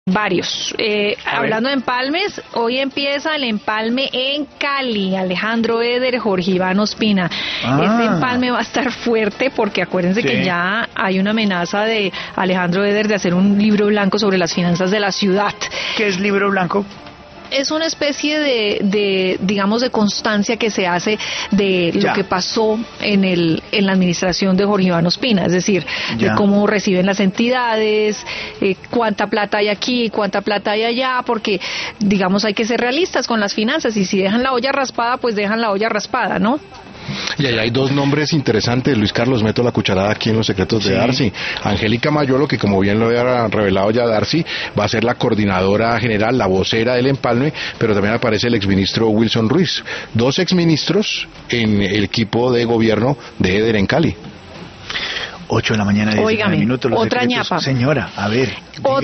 Varios. Hablando de empalmes, hoy empieza el empalme en Cali. Alejandro Eder, Jorge Iván Ospina. Este empalme va a estar fuerte porque acuérdense que ya hay una amenaza de Alejandro Eder de hacer un libro blanco sobre las finanzas de la ciudad. ¿Qué es libro blanco? Es una especie digamos, de constancia que se hace de lo que pasó en la administración de Jorge Iván Ospina, es decir, de cómo reciben las entidades, cuánta plata hay aquí, cuánta plata hay allá, porque, digamos, hay que ser realistas con las finanzas, y si dejan la olla raspada, pues dejan la olla raspada, ¿no? Y ahí hay dos nombres interesantes, Luis Carlos, meto la cucharada aquí en los secretos de Darcy. Angélica Mayolo, que como bien lo había revelado ya Darcy, va a ser la coordinadora general, la vocera del empalme, pero también aparece el exministro Wilson Ruiz. Dos exministros en el equipo de gobierno de Eder en Cali. 8 de la mañana, 19 minutos. Otra ñapa. Señora, a ver.